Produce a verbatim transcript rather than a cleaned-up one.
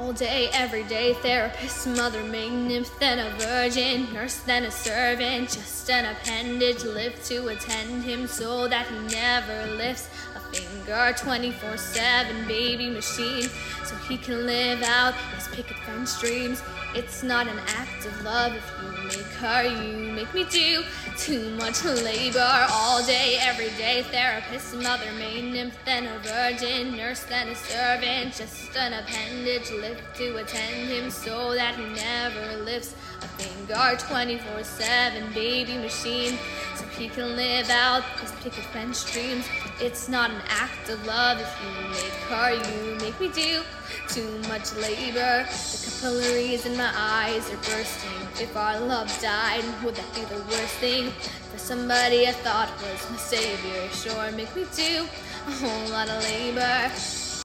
All day, every day, therapist, mother, maid, nymph, then a virgin, nurse, then a servant, just an appendage, live to attend him so that he never lifts a finger. Twenty-four seven baby machine, so he can live out his picket fence dreams. It's not an act of love if you make her, you make me do too much labor. All day, every day, therapist, mother, maid, nymph, then a virgin, nurse, then a servant, just an appendage, live to attend him so that he never lifts a finger. Twenty-four seven baby machine, so he can live out his picket fence dreams. It's not an act of love if you make her, you make me do too much labor. The capillaries in my eyes are bursting. If our love died, would that be the worst thing? For somebody I thought was my savior, sure make me do a whole lot of labor.